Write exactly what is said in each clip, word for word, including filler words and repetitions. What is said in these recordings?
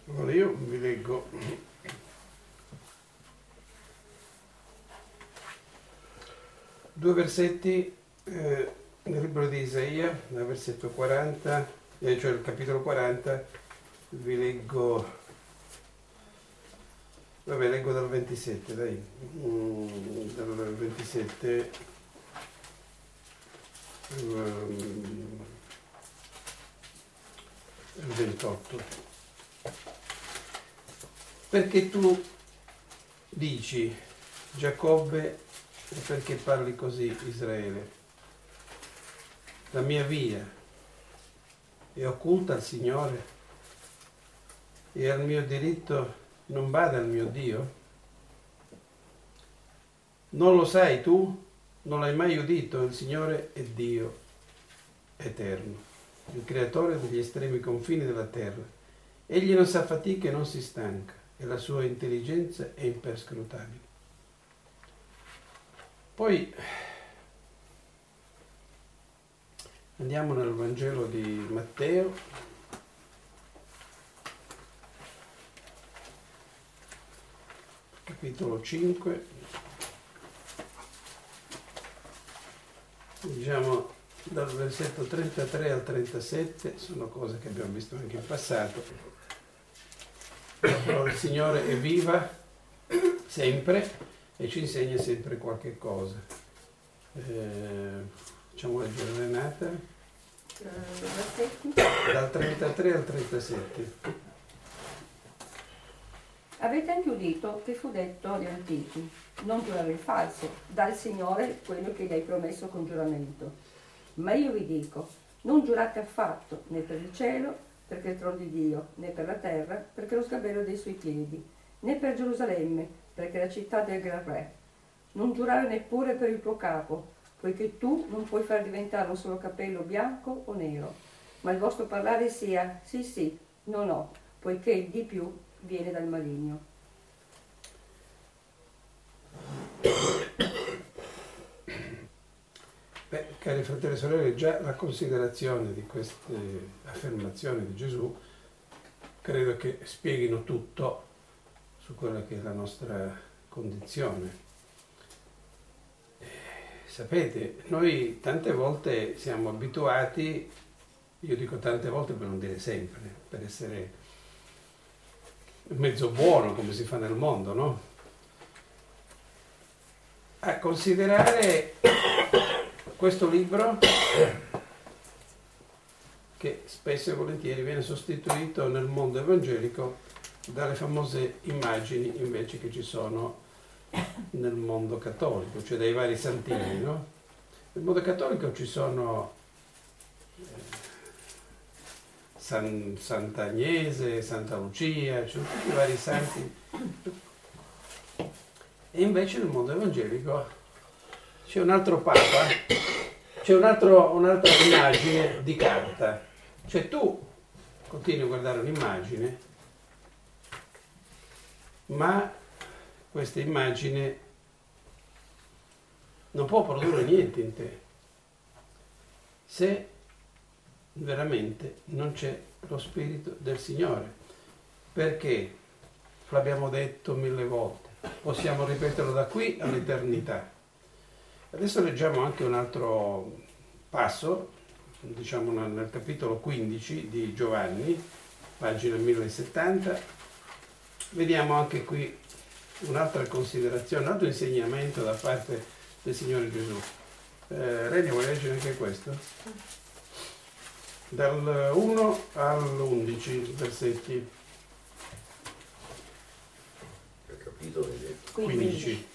Allora io vi leggo due versetti eh, nel libro di Isaia, dal versetto quaranta, eh, cioè il capitolo quaranta, vi leggo, vabbè leggo dal ventisette, dai, mm, dal ventisette um, al ventotto. Perché tu dici, Giacobbe, e perché parli così, Israele? La mia via è occulta al Signore e al mio diritto non bada il mio Dio? Non lo sai tu? Non l'hai mai udito? Il Signore è Dio eterno, il creatore degli estremi confini della terra. Egli non sa fatica e non si stanca, e la sua intelligenza è imperscrutabile. Poi andiamo nel Vangelo di Matteo, capitolo cinque, diciamo dal versetto trentatré al trentasette, sono cose che abbiamo visto anche in passato. La parola del Signore è viva sempre e ci insegna sempre qualche cosa. Eh, facciamo leggere Renata. Uh, Dal trentatré al trentasette. Avete anche udito che fu detto agli antichi: non giurare il falso, dal Signore quello che gli hai promesso con giuramento. Ma io vi dico, non giurate affatto, né per il cielo, perché è il trono di Dio, né per la terra, perché è lo sgabello dei suoi piedi, né per Gerusalemme, perché è la città del gran re. Non giurare neppure per il tuo capo, poiché tu non puoi far diventare un solo capello bianco o nero, ma il vostro parlare sia sì sì, no no, poiché il di più viene dal maligno. Beh, cari fratelli e sorelle, già la considerazione di queste affermazioni di Gesù credo che spieghino tutto su quella che è la nostra condizione. Eh, sapete, noi tante volte siamo abituati, io dico tante volte per non dire sempre, per essere mezzo buono come si fa nel mondo, no? A considerare questo libro che spesso e volentieri viene sostituito nel mondo evangelico dalle famose immagini invece che ci sono nel mondo cattolico, cioè dai vari santini, no? Nel mondo cattolico ci sono eh, San, Sant'Agnese, Santa Lucia, ci sono tutti i vari santi. E invece nel mondo evangelico c'è un altro Papa, c'è un altro, un'altra immagine di carta. Cioè tu continui a guardare un'immagine, ma questa immagine non può produrre niente in te se veramente non c'è lo Spirito del Signore. Perché, l'abbiamo detto mille volte, possiamo ripeterlo da qui all'eternità. Adesso leggiamo anche un altro passo, diciamo nel capitolo quindici di Giovanni, pagina millesettanta. Vediamo anche qui un'altra considerazione, un altro insegnamento da parte del Signore Gesù. Eh, Reni, vuoi leggere anche questo? Dal uno all'undici versetti. Il capitolo quindici.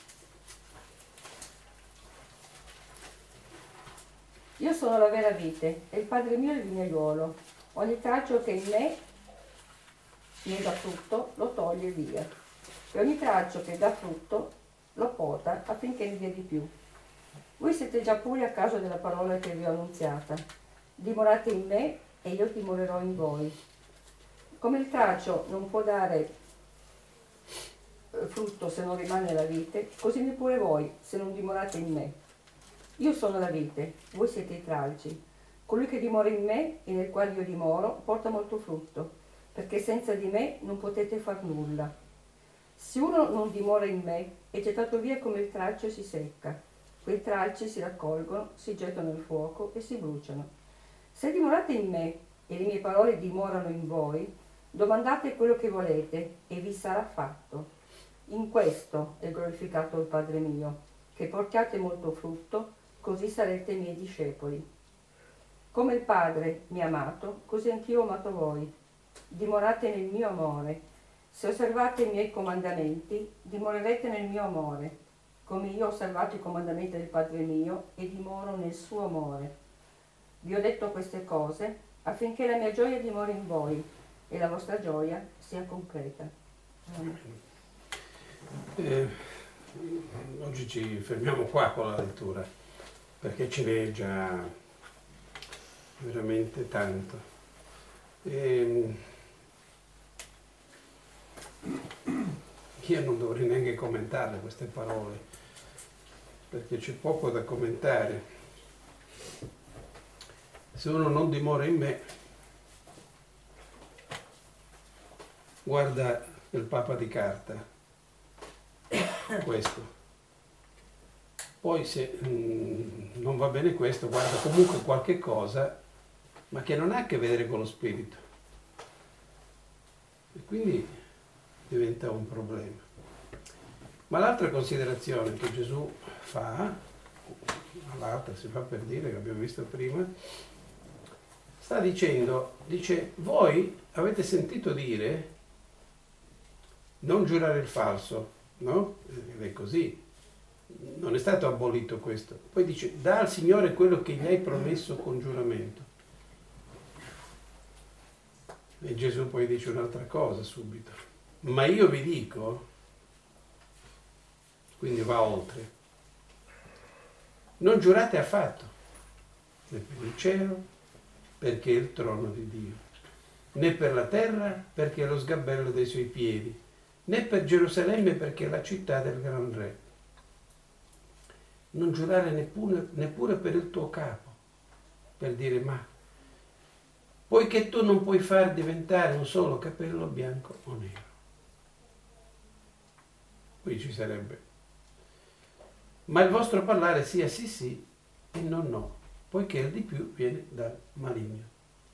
Io sono la vera vite e il Padre mio è il vignaiuolo. Ogni traccio che in me ne dà frutto lo toglie via, e ogni traccio che dà frutto lo poda affinché ne dia di più. Voi siete già puri a causa della parola che vi ho annunziata. Dimorate in me e io dimorerò in voi. Come il traccio non può dare frutto se non rimane nella vite, così neppure voi se non dimorate in me. Io sono la vite, voi siete i tralci. Colui che dimora in me e nel quale io dimoro porta molto frutto, perché senza di me non potete far nulla. Se uno non dimora in me, è gettato via come il tralcio e si secca. Quei tralci si raccolgono, si gettano nel fuoco e si bruciano. Se dimorate in me e le mie parole dimorano in voi, domandate quello che volete e vi sarà fatto. In questo è glorificato il Padre mio, che portiate molto frutto, così sarete miei discepoli. Come il Padre mi ha amato, così anch'io ho amato voi. Dimorate nel mio amore. Se osservate i miei comandamenti, dimorerete nel mio amore, come io ho osservato i comandamenti del Padre mio e dimoro nel suo amore. Vi ho detto queste cose affinché la mia gioia dimori in voi e la vostra gioia sia completa. Amen. Eh, oggi ci fermiamo qua con la lettura, perché ce n'è già veramente tanto. E io non dovrei neanche commentarle queste parole, perché c'è poco da commentare. Se uno non dimora in me, guarda il Papa di carta, questo. Poi se mm, non va bene questo, guarda comunque qualche cosa, ma che non ha a che vedere con lo spirito. E quindi diventa un problema. Ma l'altra considerazione che Gesù fa, l'altra si fa per dire, che abbiamo visto prima, sta dicendo, dice, voi avete sentito dire non giurare il falso, no? Ed è così. Non è stato abolito questo. Poi dice, dà al Signore quello che gli hai promesso con giuramento. E Gesù poi dice un'altra cosa subito. Ma io vi dico, quindi va oltre, non giurate affatto, né per il cielo, perché è il trono di Dio, né per la terra, perché è lo sgabello dei suoi piedi, né per Gerusalemme, perché è la città del Gran Re. Non giurare neppure, neppure per il tuo capo, per dire ma, poiché tu non puoi far diventare un solo capello bianco o nero. Qui ci sarebbe. Ma il vostro parlare sia sì sì e no no, poiché il di più viene dal maligno.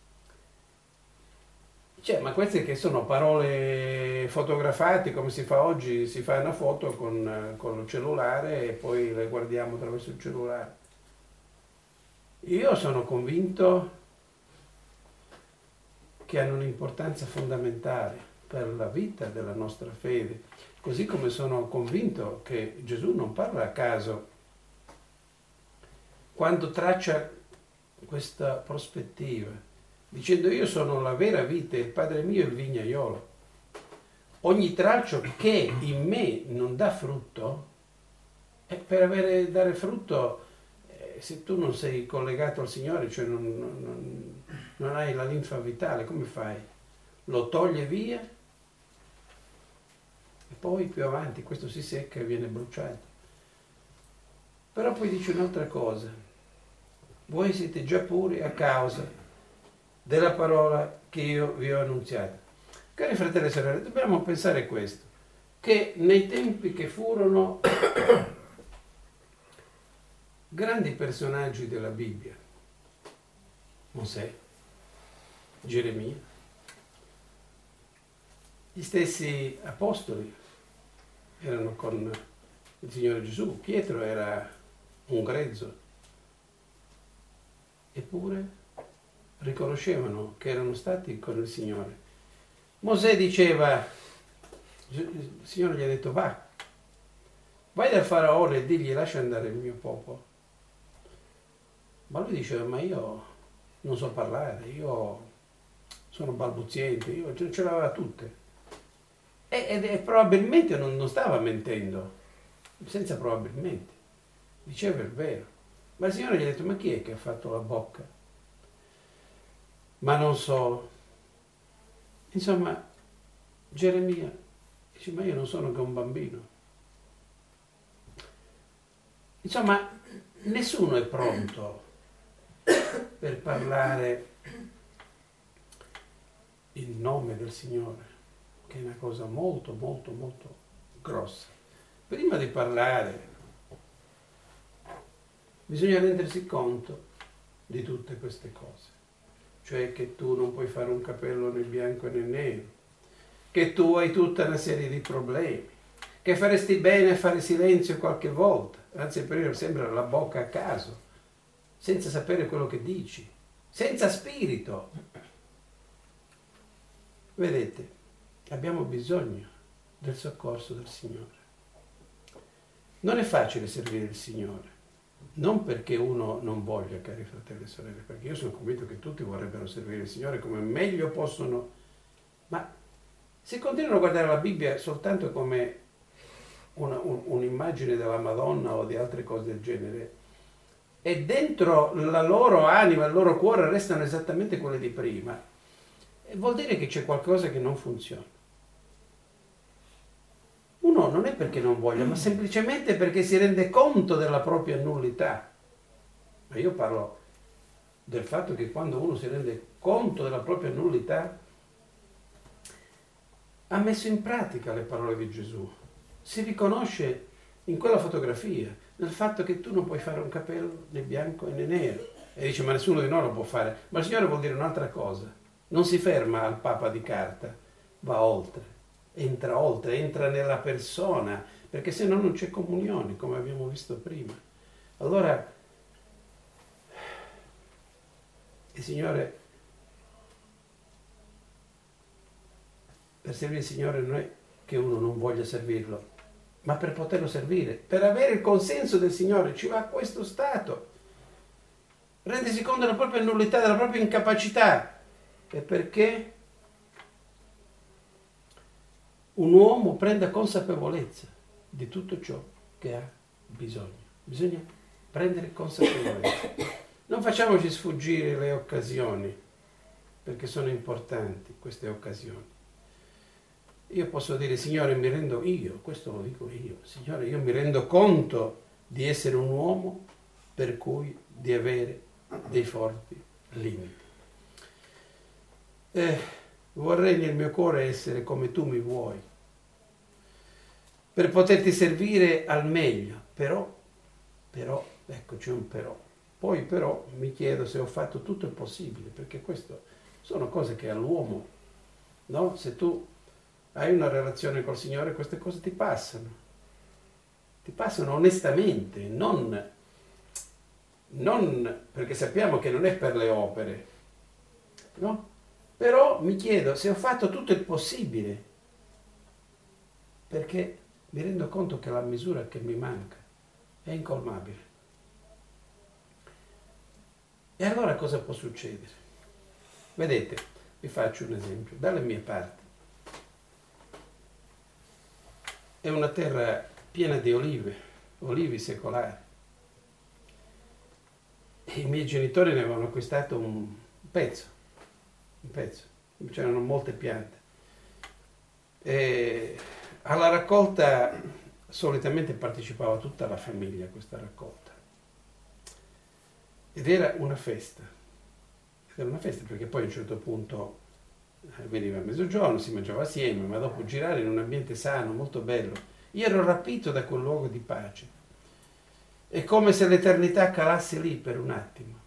Cioè, ma queste che sono parole fotografate, come si fa oggi, si fa una foto con, con il cellulare e poi le guardiamo attraverso il cellulare. Io sono convinto che hanno un'importanza fondamentale per la vita della nostra fede, così come sono convinto che Gesù non parla a caso quando traccia questa prospettiva, dicendo io sono la vera vite, il Padre mio è il vignaiolo. Ogni tralcio che in me non dà frutto, è per avere, dare frutto, eh, se tu non sei collegato al Signore, cioè non, non, non hai la linfa vitale, come fai? Lo toglie via e poi più avanti questo si secca e viene bruciato. Però poi dice un'altra cosa, voi siete già puri a causa della parola che io vi ho annunziato. Cari fratelli e sorelle, dobbiamo pensare questo, che nei tempi che furono grandi personaggi della Bibbia, Mosè, Geremia, gli stessi apostoli erano con il Signore Gesù, Pietro era un grezzo, eppure riconoscevano che erano stati con il Signore. Mosè diceva, il Signore gli ha detto va, vai dal faraone e digli lascia andare il mio popolo. Ma lui diceva ma io non so parlare, io sono balbuziente, io ce l'aveva tutte. E, e, e probabilmente non, non stava mentendo, senza probabilmente, diceva il vero. Ma il Signore gli ha detto ma chi è che ha fatto la bocca? Ma non so. Insomma, Geremia dice ma io non sono che un bambino. Insomma, nessuno è pronto per parlare il nome del Signore, che è una cosa molto, molto, molto grossa. Prima di parlare, bisogna rendersi conto di tutte queste cose. Cioè che tu non puoi fare un capello né bianco né nero, che tu hai tutta una serie di problemi, che faresti bene a fare silenzio qualche volta, anzi aprire sempre la bocca a caso, senza sapere quello che dici, senza spirito. Vedete, abbiamo bisogno del soccorso del Signore. Non è facile servire il Signore, non perché uno non voglia, cari fratelli e sorelle, perché io sono convinto che tutti vorrebbero servire il Signore come meglio possono, ma se continuano a guardare la Bibbia soltanto come una, un, un'immagine della Madonna o di altre cose del genere, e dentro la loro anima, il loro cuore restano esattamente quelle di prima, vuol dire che c'è qualcosa che non funziona. Uno non è perché non voglia, ma semplicemente perché si rende conto della propria nullità. Ma io parlo del fatto che quando uno si rende conto della propria nullità, ha messo in pratica le parole di Gesù. Si riconosce in quella fotografia, nel fatto che tu non puoi fare un capello né bianco né nero. E dice, ma nessuno di noi lo può fare. Ma il Signore vuol dire un'altra cosa. Non si ferma al papa di carta, va oltre. Entra oltre, entra nella persona, perché se no non c'è comunione, come abbiamo visto prima. Allora, il Signore, per servire il Signore non è che uno non voglia servirlo, ma per poterlo servire, per avere il consenso del Signore, ci va a questo stato. Rendersi conto della propria nullità, della propria incapacità. E perché un uomo prenda consapevolezza di tutto ciò che ha bisogno. Bisogna prendere consapevolezza. Non facciamoci sfuggire le occasioni, perché sono importanti queste occasioni. Io posso dire, Signore, mi rendo io, questo lo dico io, Signore, io mi rendo conto di essere un uomo per cui di avere dei forti limiti. Eh, vorrei nel mio cuore essere come tu mi vuoi, per poterti servire al meglio, però, però, ecco c'è un però, poi però mi chiedo se ho fatto tutto il possibile, perché queste sono cose che all'uomo, no? Se tu hai una relazione col Signore, queste cose ti passano, ti passano onestamente, non, non perché sappiamo che non è per le opere, no? Però mi chiedo se ho fatto tutto il possibile, perché mi rendo conto che la misura che mi manca è incolmabile. E allora cosa può succedere? Vedete, vi faccio un esempio. Dalle mie parti è una terra piena di olive, olivi secolari. E i miei genitori ne avevano acquistato un pezzo. un pezzo, c'erano molte piante. E alla raccolta solitamente partecipava tutta la famiglia a questa raccolta. Ed era una festa. Ed era una festa perché poi a un certo punto veniva a mezzogiorno, si mangiava assieme, ma dopo girare in un ambiente sano, molto bello. Io ero rapito da quel luogo di pace. È come se l'eternità calasse lì per un attimo.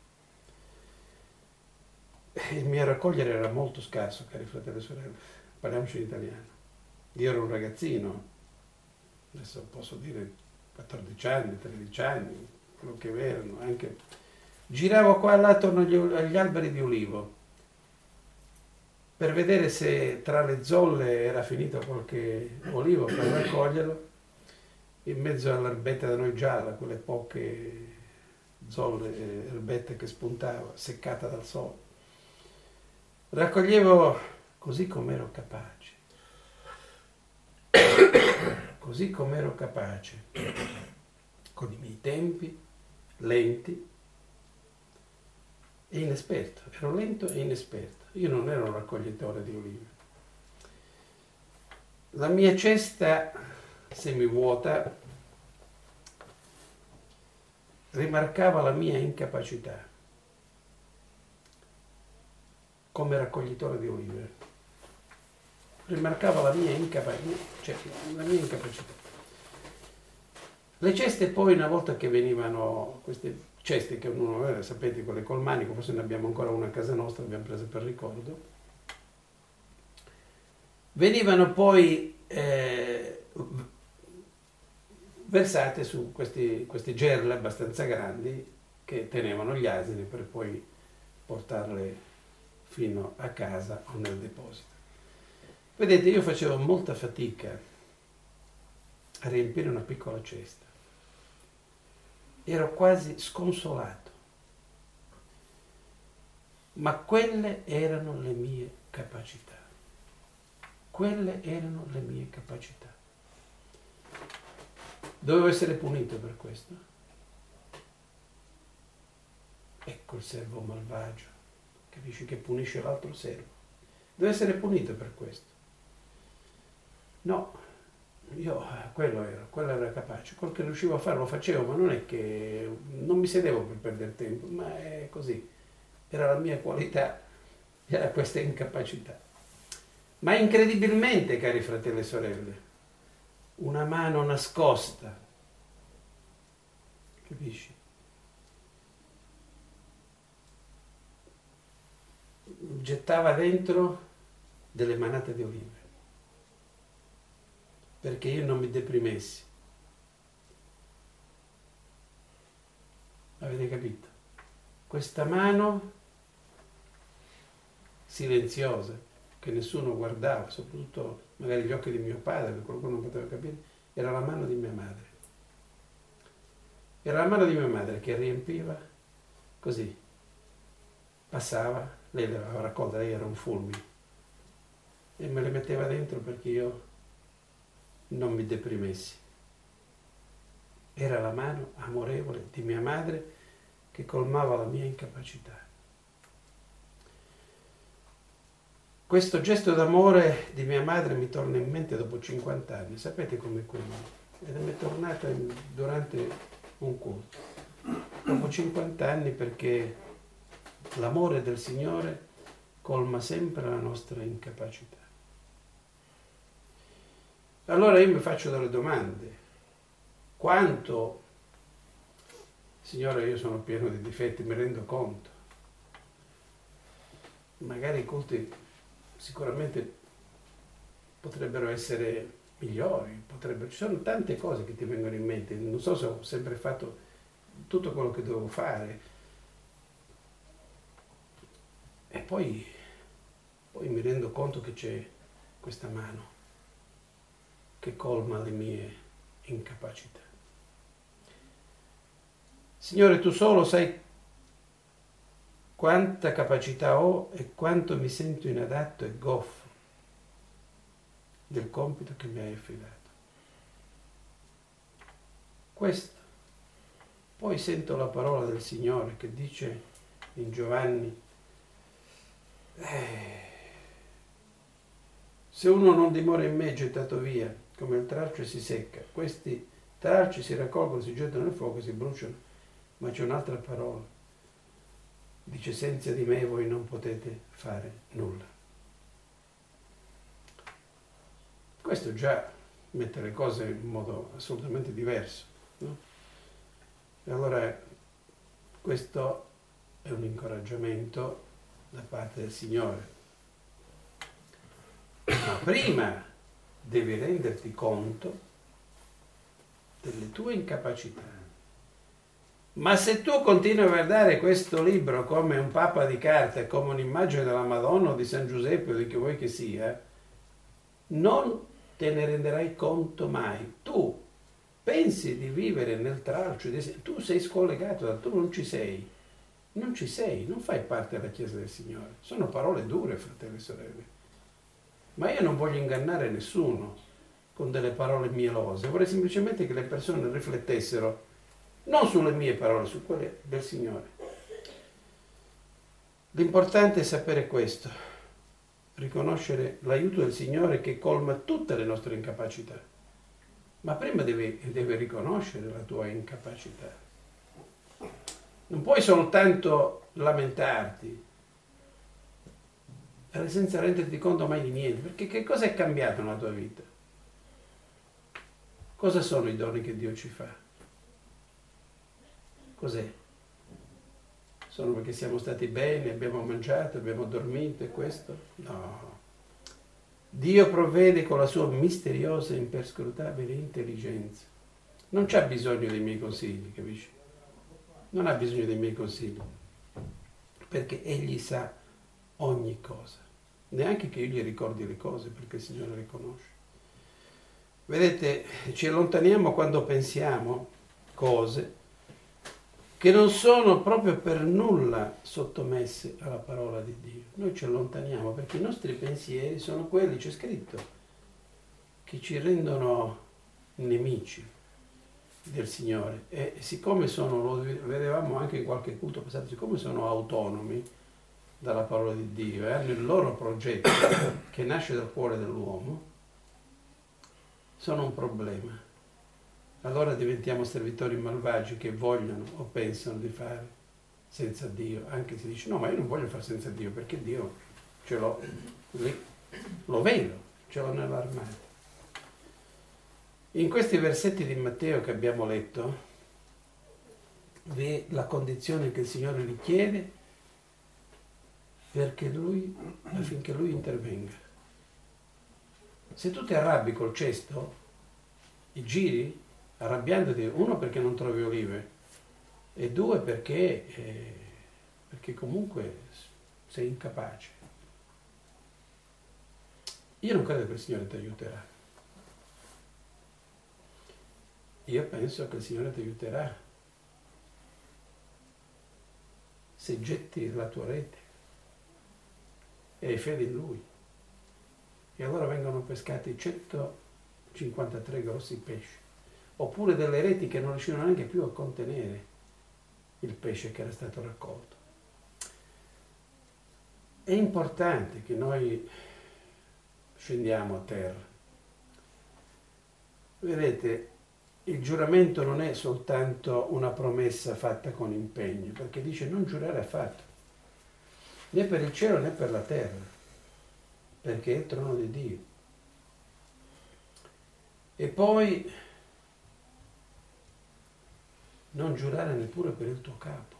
Il mio raccogliere era molto scarso, cari fratelli e sorelle, parliamoci in italiano. Io ero un ragazzino, adesso posso dire quattordici anni, tredici anni, quello che erano, anche... Giravo qua e là attorno agli, agli alberi di ulivo, per vedere se tra le zolle era finito qualche olivo per raccoglierlo, in mezzo all'erbetta da noi gialla, quelle poche zolle, erbette che spuntava, seccata dal sole. Raccoglievo così com'ero capace, così com'ero capace, con i miei tempi, lenti e inesperto, ero lento e inesperto, io non ero un raccoglitore di olive. La mia cesta semivuota rimarcava la mia incapacità. come raccoglitore di olive. Rimarcava la mia incapacità, cioè la mia incapacità. Le ceste poi, una volta che venivano, queste ceste che ognuno aveva, sapete, quelle col manico, forse ne abbiamo ancora una a casa nostra, abbiamo prese per ricordo, venivano poi eh, versate su questi, questi gerle abbastanza grandi che tenevano gli asini per poi portarle fino a casa o nel deposito. Vedete, io facevo molta fatica a riempire una piccola cesta. Ero quasi sconsolato. Ma quelle erano le mie capacità. Quelle erano le mie capacità. Dovevo essere punito per questo. Ecco il servo malvagio, capisci, che punisce l'altro servo. Deve essere punito per questo. No, io quello ero, quello era capace. Quel che riuscivo a fare lo facevo, ma non è che non mi sedevo per perdere tempo, ma è così. Era la mia qualità, era questa incapacità. Ma incredibilmente, cari fratelli e sorelle, una mano nascosta, capisci? Gettava dentro delle manate di olive perché io non mi deprimessi. Avete capito? Questa mano silenziosa, che nessuno guardava, soprattutto magari gli occhi di mio padre, che qualcuno non poteva capire, era la mano di mia madre. Era la mano di mia madre che riempiva così, passava, lei le aveva raccolte, lei era un fulmine, e me le metteva dentro perché io non mi deprimessi. Era la mano amorevole di mia madre che colmava la mia incapacità. Questo gesto d'amore di mia madre mi torna in mente dopo cinquanta anni, sapete come quello? Ed mi è tornata in, durante un culto. Dopo cinquanta anni, perché l'amore del Signore colma sempre la nostra incapacità. Allora io mi faccio delle domande. Quanto, Signore, io sono pieno di difetti, mi rendo conto. Magari i culti sicuramente potrebbero essere migliori, potrebbero, ci sono tante cose che ti vengono in mente. Non so se ho sempre fatto tutto quello che dovevo fare. E poi, poi mi rendo conto che c'è questa mano che colma le mie incapacità. Signore, tu solo sai quanta capacità ho e quanto mi sento inadatto e goffo del compito che mi hai affidato. Questo. Poi sento la parola del Signore che dice in Giovanni: eh, se uno non dimora in me, è gettato via come il tralcio e si secca. Questi tralci si raccolgono, si gettano nel fuoco e si bruciano. Ma c'è un'altra parola. Dice: senza di me voi non potete fare nulla. Questo già mette le cose in modo assolutamente diverso, no? E allora questo è un incoraggiamento da parte del Signore. Ma prima devi renderti conto delle tue incapacità. Ma se tu continui a guardare questo libro come un pappa di carta, come un'immagine della Madonna o di San Giuseppe o di chi vuoi che sia, non te ne renderai conto mai. Tu pensi di vivere nel tralcio, tu sei scollegato, da tu non ci sei, non ci sei, non fai parte della Chiesa del Signore. Sono parole dure, fratelli e sorelle. Ma io non voglio ingannare nessuno con delle parole mielose, vorrei semplicemente che le persone riflettessero non sulle mie parole, su quelle del Signore. L'importante è sapere questo, riconoscere l'aiuto del Signore che colma tutte le nostre incapacità. Ma prima devi, devi riconoscere la tua incapacità. Non puoi soltanto lamentarti, senza renderti conto mai di niente, perché che cosa è cambiato nella tua vita? Cosa sono i doni che Dio ci fa? Cos'è? Sono perché siamo stati bene, abbiamo mangiato, abbiamo dormito e questo? No. Dio provvede con la sua misteriosa e imperscrutabile intelligenza. Non c'ha bisogno dei miei consigli, capisci? Non ha bisogno dei miei consigli, perché Egli sa ogni cosa. Neanche che io gli ricordi le cose, perché il Signore le conosce. Vedete, ci allontaniamo quando pensiamo cose che non sono proprio per nulla sottomesse alla parola di Dio. Noi ci allontaniamo perché i nostri pensieri sono quelli, c'è scritto, che ci rendono nemici del Signore. E siccome sono, lo vedevamo anche in qualche culto passato, siccome sono autonomi dalla parola di Dio e hanno il loro progetto che nasce dal cuore dell'uomo, sono un problema. Allora diventiamo servitori malvagi che vogliono o pensano di fare senza Dio, anche se dice no, ma io non voglio fare senza Dio perché Dio ce l'ho lì, lo vedo, ce l'ho nell'armadio. In questi versetti di Matteo che abbiamo letto vi è la condizione che il Signore richiede perché lui, affinché Lui intervenga. Se tu ti arrabbi col cesto e giri arrabbiandoti, uno perché non trovi olive e due perché, eh, perché comunque sei incapace. Io non credo che il Signore ti aiuterà. Io penso che il Signore ti aiuterà se getti la tua rete e hai fede in Lui. E allora vengono pescati centocinquantatré grossi pesci, oppure delle reti che non riuscivano neanche più a contenere il pesce che era stato raccolto. È importante che noi scendiamo a terra. Vedete, il giuramento non è soltanto una promessa fatta con impegno, perché dice non giurare affatto, né per il cielo né per la terra, perché è il trono di Dio. E poi non giurare neppure per il tuo capo.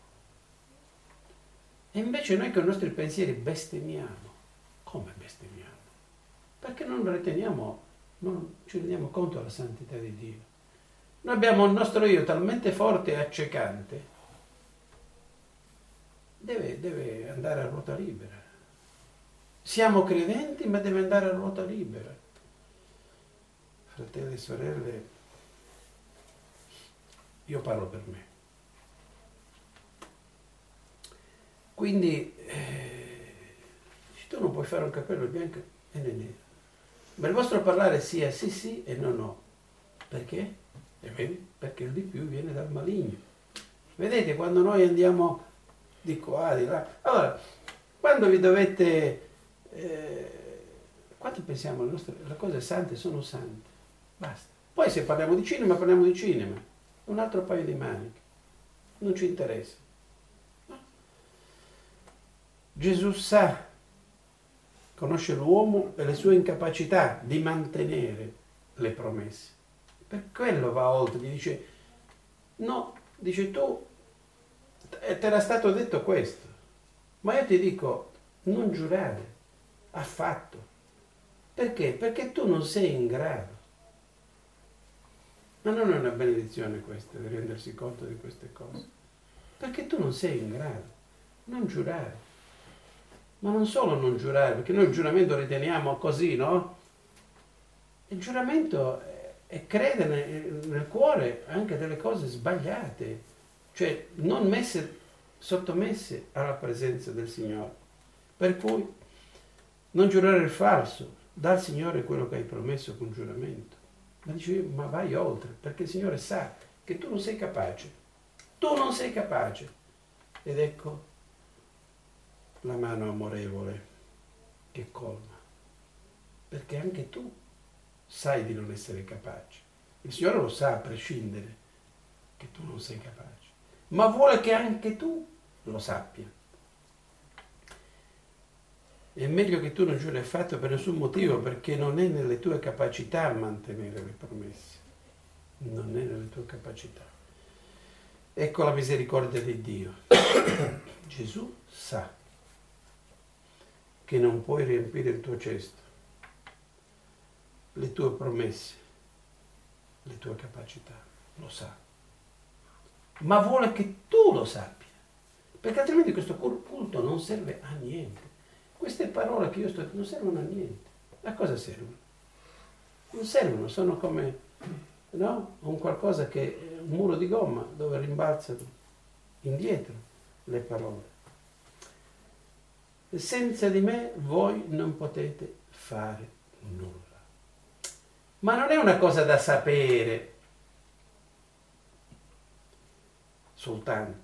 E invece noi con i nostri pensieri bestemmiamo. Come bestemmiamo? Perché non riteniamo, non ci rendiamo conto della santità di Dio. Noi abbiamo il nostro io talmente forte e accecante, deve, deve andare a ruota libera. Siamo credenti, ma deve andare a ruota libera. Fratelli e sorelle, io parlo per me. Quindi eh, tu non puoi fare un capello bianco e né nero, ma il vostro parlare sia sì sì e no no. Perché? E vedi? Perché il di più viene dal maligno. Vedete, quando noi andiamo di qua, di là, allora, quando vi dovete, eh, quando pensiamo le nostre, le cose sante sono sante, basta. Poi se parliamo di cinema, parliamo di cinema, un altro paio di maniche, non ci interessa. No? Gesù sa, conosce l'uomo e le sue incapacità di mantenere le promesse. Per quello va oltre, gli dice, no, dice tu, te era stato detto questo, ma io ti dico, non giurare, affatto. Perché? Perché tu non sei in grado. Ma non è una benedizione questa, di rendersi conto di queste cose. Perché tu non sei in grado. Non giurare. Ma non solo non giurare, perché noi il giuramento riteniamo così, no? Il giuramento è credere nel cuore anche delle cose sbagliate, cioè non messe, sottomesse alla presenza del Signore. Per cui non giurare il falso, dà al Signore quello che hai promesso con giuramento. Ma dice, ma vai oltre, perché il Signore sa che tu non sei capace. Tu non sei capace. Ed ecco la mano amorevole che colma. Perché anche tu sai di non essere capace. Il Signore lo sa a prescindere che tu non sei capace. Ma vuole che anche tu lo sappia. È meglio che tu non giuri affatto per nessun motivo, perché non è nelle tue capacità mantenere le promesse. Non è nelle tue capacità. Ecco la misericordia di Dio. Gesù sa che non puoi riempire il tuo cesto, le tue promesse, le tue capacità. Lo sa. Ma vuole che tu lo sappia, perché altrimenti questo culto non serve a niente. Queste parole che io sto non servono a niente. A cosa servono? Non servono, sono come, no? Un qualcosa che, un muro di gomma dove rimbalzano indietro le parole. Senza di me voi non potete fare nulla. Ma non è una cosa da sapere soltanto,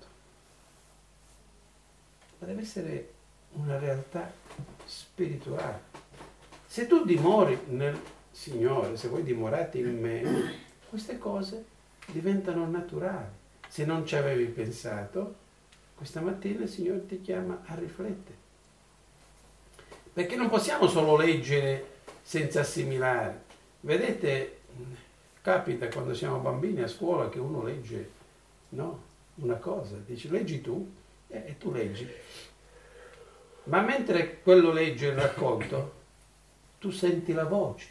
ma deve essere una realtà spirituale. Se tu dimori nel Signore, se voi dimorate in me, queste cose diventano naturali. Se non ci avevi pensato, questa mattina il Signore ti chiama a riflettere. Perché non possiamo solo leggere senza assimilare. Vedete, capita quando siamo bambini a scuola che uno legge, no, una cosa, dice leggi tu eh, e tu leggi. Ma mentre quello legge il racconto, tu senti la voce,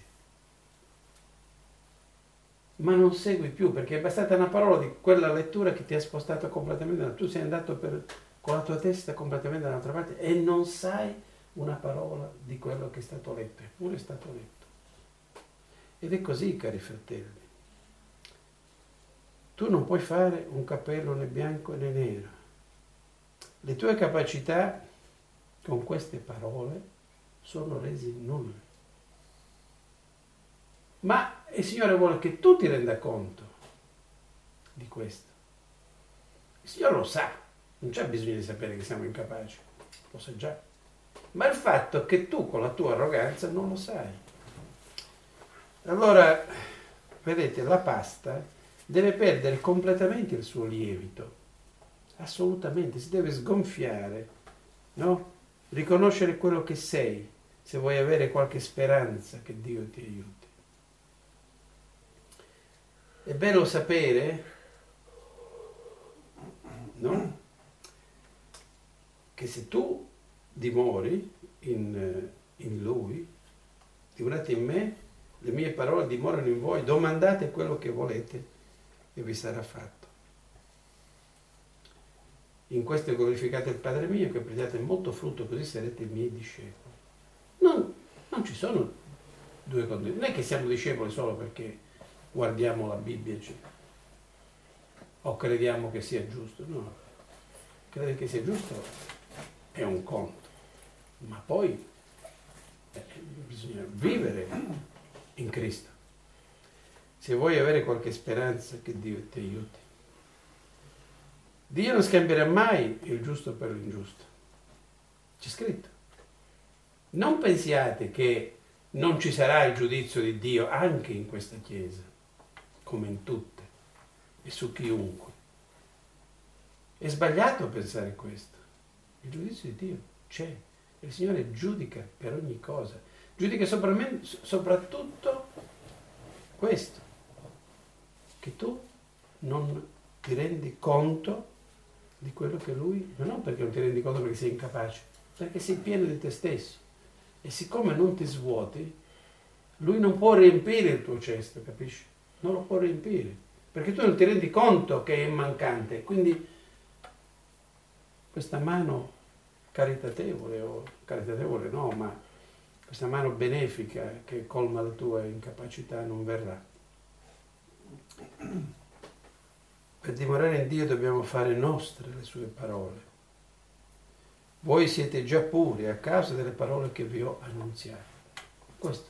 ma non segui più, perché è bastata una parola di quella lettura che ti ha spostato completamente. Tu sei andato per, con la tua testa completamente dall'altra parte e non sai una parola di quello che è stato letto, eppure è stato letto. Ed è così, cari fratelli. Tu non puoi fare un cappello né bianco né nero. Le tue capacità con queste parole sono resi nulle. Ma il Signore vuole che tu ti renda conto di questo. Il Signore lo sa, non c'è bisogno di sapere che siamo incapaci, lo sa già. Ma il fatto è che tu con la tua arroganza non lo sai. Allora, vedete, la pasta deve perdere completamente il suo lievito, assolutamente, si deve sgonfiare, no? Riconoscere quello che sei, se vuoi avere qualche speranza che Dio ti aiuti. È bello sapere, no? Che se tu dimori in, in Lui, dimorate in me, le mie parole dimorano in voi, domandate quello che volete e vi sarà fatto. In questo glorificate il Padre mio, che prendiate molto frutto, così sarete i miei discepoli. Non, non ci sono due condizioni. Non è che siamo discepoli solo perché guardiamo la Bibbia o crediamo che sia giusto. No, credere che sia giusto è un conto, ma poi eh, bisogna vivere in Cristo. Se vuoi avere qualche speranza, che Dio ti aiuti. Dio non scambierà mai il giusto per l'ingiusto. C'è scritto. Non pensiate che non ci sarà il giudizio di Dio anche in questa Chiesa, come in tutte, e su chiunque. È sbagliato pensare questo. Il giudizio di Dio c'è. Il Signore giudica per ogni cosa. Giudica soprattutto questo, che tu non ti rendi conto di quello che Lui, ma non perché non ti rendi conto perché sei incapace, perché sei pieno di te stesso. E siccome non ti svuoti, Lui non può riempire il tuo cesto, capisci? Non lo può riempire, perché tu non ti rendi conto che è mancante. Quindi questa mano caritatevole, o caritatevole no, ma questa mano benefica che colma le tue incapacità non verrà. Per dimorare in Dio dobbiamo fare nostre le sue parole. Voi siete già puri a causa delle parole che vi ho annunziato. Questo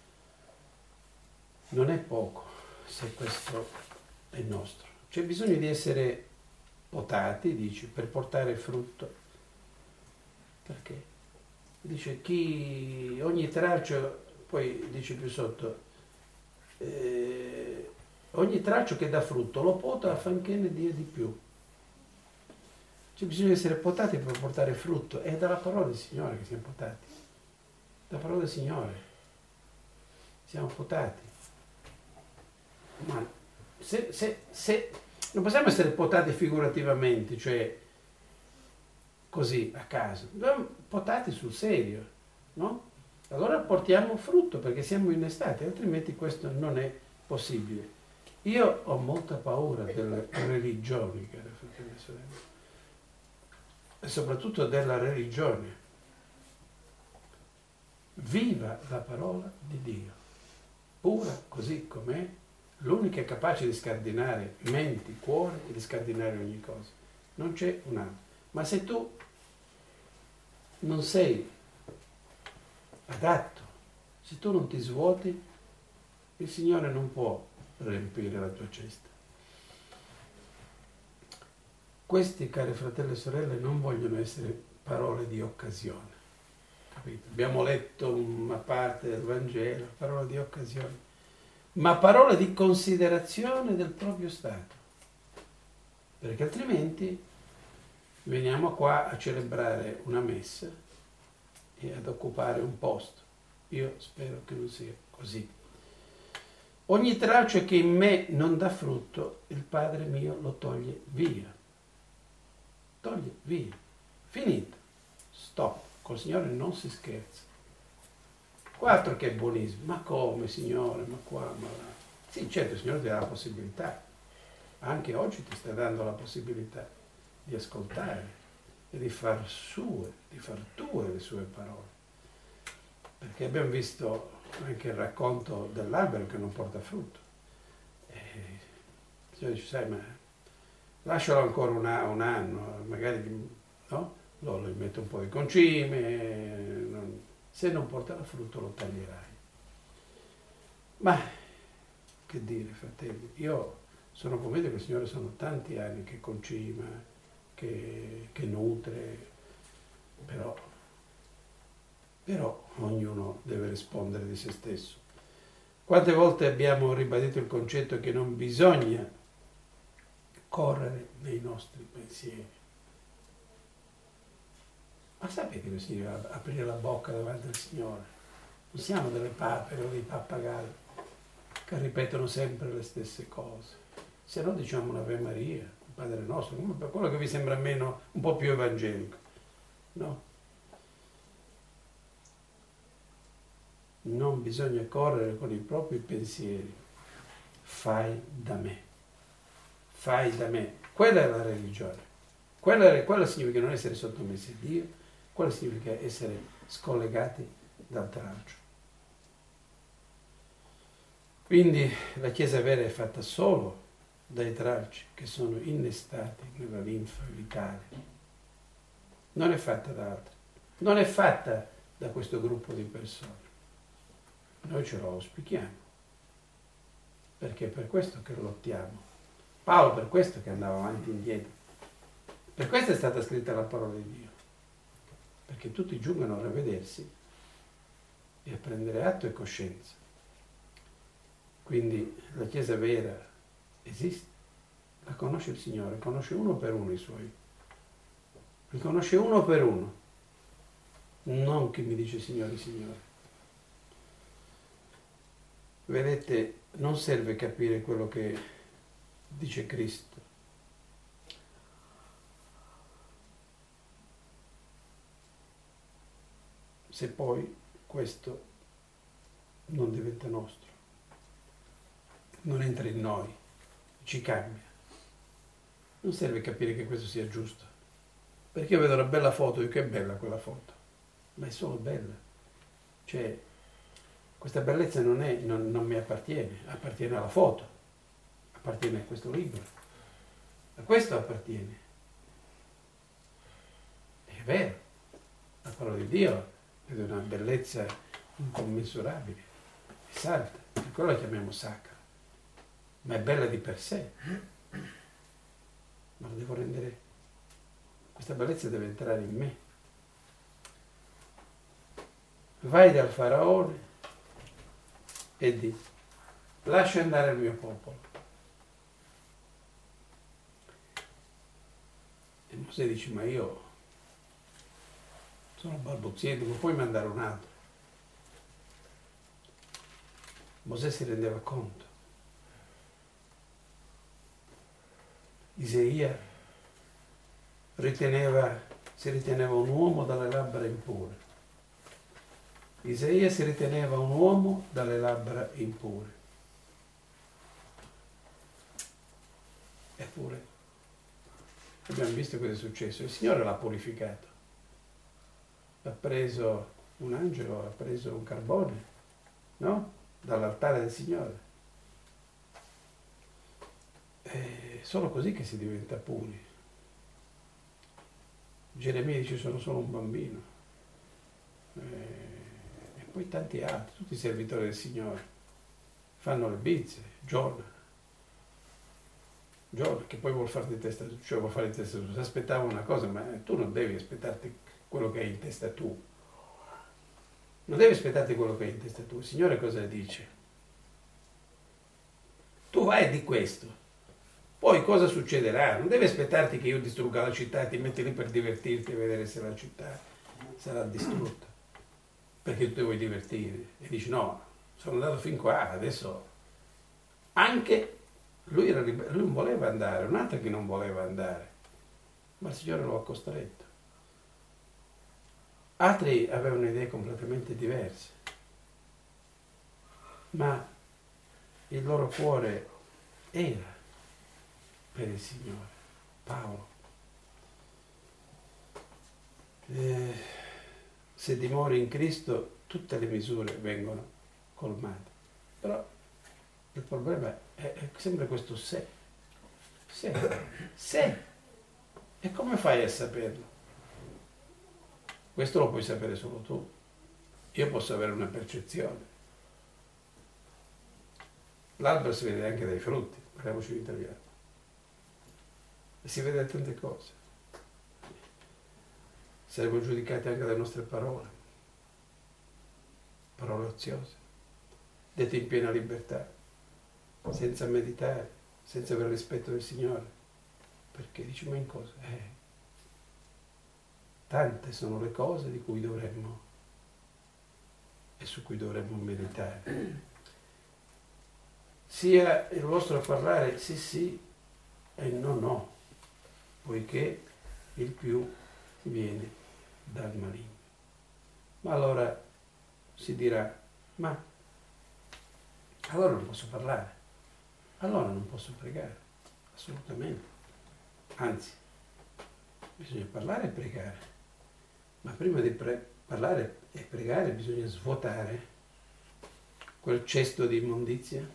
non è poco, se questo è nostro. C'è bisogno di essere potati, dice, per portare frutto. Perché? Dice chi ogni tralcio, poi dice più sotto, eh, ogni tralcio che dà frutto lo pota affinché ne dia di più. C'è bisogno di essere potati per portare frutto, è dalla parola del Signore che siamo potati. La parola del Signore. Siamo potati. Ma se, se, se non possiamo essere potati figurativamente, cioè così a caso, dobbiamo potati sul serio, no? Allora portiamo frutto perché siamo innestati, altrimenti questo non è possibile. Io ho molta paura delle religioni, cari fratelli e sorelle, e soprattutto della religione. Viva la parola di Dio, pura così com'è, l'unica capace di scardinare menti, cuori e di scardinare ogni cosa. Non c'è un altro. Ma se tu non sei adatto, se tu non ti svuoti, il Signore non può riempire la tua cesta. Questi, cari fratelli e sorelle, non vogliono essere parole di occasione. Capito? Abbiamo letto una parte del Vangelo, parole di occasione, ma parole di considerazione del proprio stato. Perché altrimenti veniamo qua a celebrare una messa e ad occupare un posto. Io spero che non sia così. Ogni tralcio che in me non dà frutto, il Padre mio lo toglie via. Toglie via. Finito. Stop. Col Signore non si scherza. Quattro che buonismo. Ma come, Signore? Ma qua, ma là. Sì, certo, il Signore ti dà la possibilità. Anche oggi ti sta dando la possibilità di ascoltare e di far sue, di far tue le sue parole. Perché abbiamo visto anche il racconto dell'albero che non porta frutto. E il Signore dice, sai, ma lascialo ancora una, un anno, magari, no? Lo, gli metto un po' di concime, non, se non porterà frutto lo taglierai. Ma, che dire, fratelli, io sono convinto che il Signore sono tanti anni che concima, che, che nutre, però, però ognuno deve rispondere di se stesso. Quante volte abbiamo ribadito il concetto che non bisogna correre nei nostri pensieri. Ma sapete che significa aprire la bocca davanti al Signore? Non siamo delle papere o dei pappagalli che ripetono sempre le stesse cose. Se no diciamo un'Ave Maria, un Padre Nostro, per quello che vi sembra meno, un po' più evangelico. No. Non bisogna correre con i propri pensieri. Fai da me. Fai da me. Quella è la religione. Quella, è, quella significa non essere sottomessi a Dio, quella significa essere scollegati dal tralcio. Quindi la Chiesa vera è fatta solo dai tralci che sono innestati nella linfa vitale. Non è fatta da altri. Non è fatta da questo gruppo di persone. Noi ce lo auspichiamo. Perché è per questo che lottiamo. Paolo per questo che andava avanti e indietro. Per questo è stata scritta la parola di Dio. Perché tutti giungano a rivedersi e a prendere atto e coscienza. Quindi la Chiesa vera esiste, la conosce il Signore, conosce uno per uno i Suoi. Li conosce uno per uno. Non chi mi dice Signore, Signore. Vedete, non serve capire quello che dice Cristo. Se poi questo non diventa nostro, non entra in noi, ci cambia. Non serve capire che questo sia giusto. Perché io vedo una bella foto, dico che bella quella foto, ma è solo bella. Cioè, questa bellezza non, è, non, non mi appartiene, appartiene alla foto, appartiene a questo libro, a questo appartiene. È vero, la parola di Dio è di una bellezza incommensurabile, è santa, per quello la chiamiamo sacra, ma è bella di per sé. Ma lo devo rendere, questa bellezza deve entrare in me. Vai dal faraone e di, lascia andare il mio popolo. E Mosè dice, ma io sono balbuziente, ma puoi mandare un altro? Mosè si rendeva conto. Isaia riteneva, si riteneva un uomo dalle labbra impure. Isaia si riteneva un uomo dalle labbra impure. Eppure abbiamo visto cosa è successo. Il Signore l'ha purificato. Ha preso un angelo, ha preso un carbone, no? Dall'altare del Signore. È solo così che si diventa puri. Geremia dice sono solo un bambino. E poi tanti altri, tutti i servitori del Signore. Fanno le bizze, Giona. Giona, che poi vuol fare di testa, cioè vuol fare di testa tu. Si aspettava una cosa, ma tu non devi aspettarti quello che hai in testa tu. Non devi aspettarti quello che hai in testa tu. Il Signore cosa dice? Tu vai di questo. Poi cosa succederà? Non devi aspettarti che io distrugga la città e ti metti lì per divertirti e vedere se la città sarà distrutta. Perché tu ti vuoi divertire. E dici no, sono andato fin qua, adesso anche lui, era liber- lui non voleva andare, un altro che non voleva andare, ma il Signore lo ha costretto. Altri avevano idee completamente diverse, ma il loro cuore era per il Signore. Paolo, eh, se dimori in Cristo tutte le misure vengono colmate, però il problema è, è sempre questo se. Se. Se. E come fai a saperlo? Questo lo puoi sapere solo tu. Io posso avere una percezione. L'albero si vede anche dai frutti, parliamoci in italiano. E si vede da tante cose. Saremo giudicati anche dalle nostre parole. Parole oziose, dette in piena libertà, senza meditare, senza avere rispetto del Signore. Perché dici, ma in cosa? Eh, tante sono le cose di cui dovremmo e su cui dovremmo meditare. Sia il vostro parlare sì sì e no no, poiché il più viene dal maligno. Ma allora si dirà, ma allora non posso parlare, allora non posso pregare, assolutamente. Anzi, bisogna parlare e pregare, ma prima di pre- parlare e pregare bisogna svuotare quel cesto di immondizia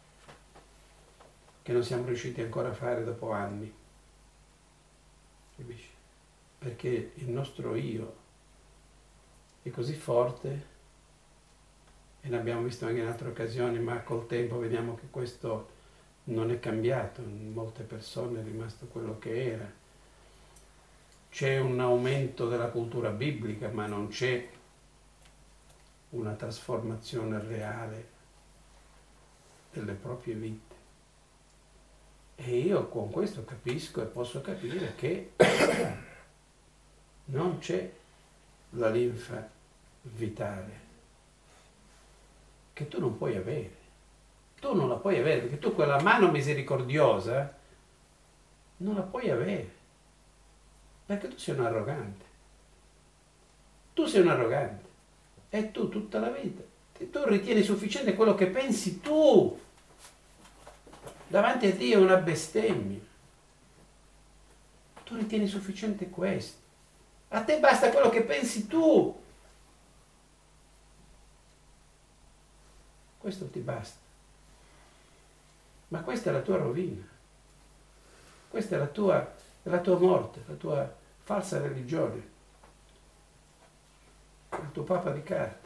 che non siamo riusciti ancora a fare dopo anni. Capisci? Perché il nostro io è così forte, e l'abbiamo visto anche in altre occasioni, ma col tempo vediamo che questo non è cambiato, in molte persone è rimasto quello che era. C'è un aumento della cultura biblica, ma non c'è una trasformazione reale delle proprie vite. E io con questo capisco e posso capire che non c'è la linfa vitale, che tu non puoi avere. Tu non la puoi avere, perché tu quella mano misericordiosa non la puoi avere, perché tu sei un arrogante. Tu sei un arrogante. E tu tutta la vita, tu ritieni sufficiente quello che pensi tu. Davanti a Dio è una bestemmia. Tu ritieni sufficiente questo. A te basta quello che pensi tu. Questo ti basta. Ma questa è la tua rovina. Questa è la tua, è la tua morte, la tua falsa religione. Il tuo papa di carta.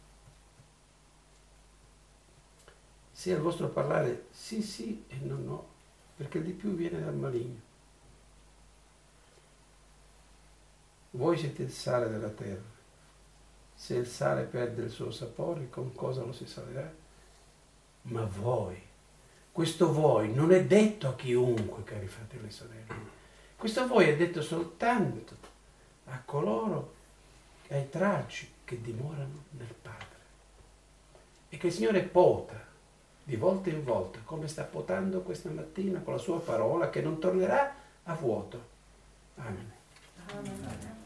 Sia il vostro parlare sì sì e no no, perché il di più viene dal maligno. Voi siete il sale della terra. Se il sale perde il suo sapore, con cosa lo si salerà? Ma voi, questo voi non è detto a chiunque, cari fratelli e sorelle. Questo voi è detto soltanto a coloro, ai tralci che dimorano nel Padre. E che il Signore pota di volta in volta, come sta potando questa mattina con la sua parola che non tornerà a vuoto. Amen. Amen.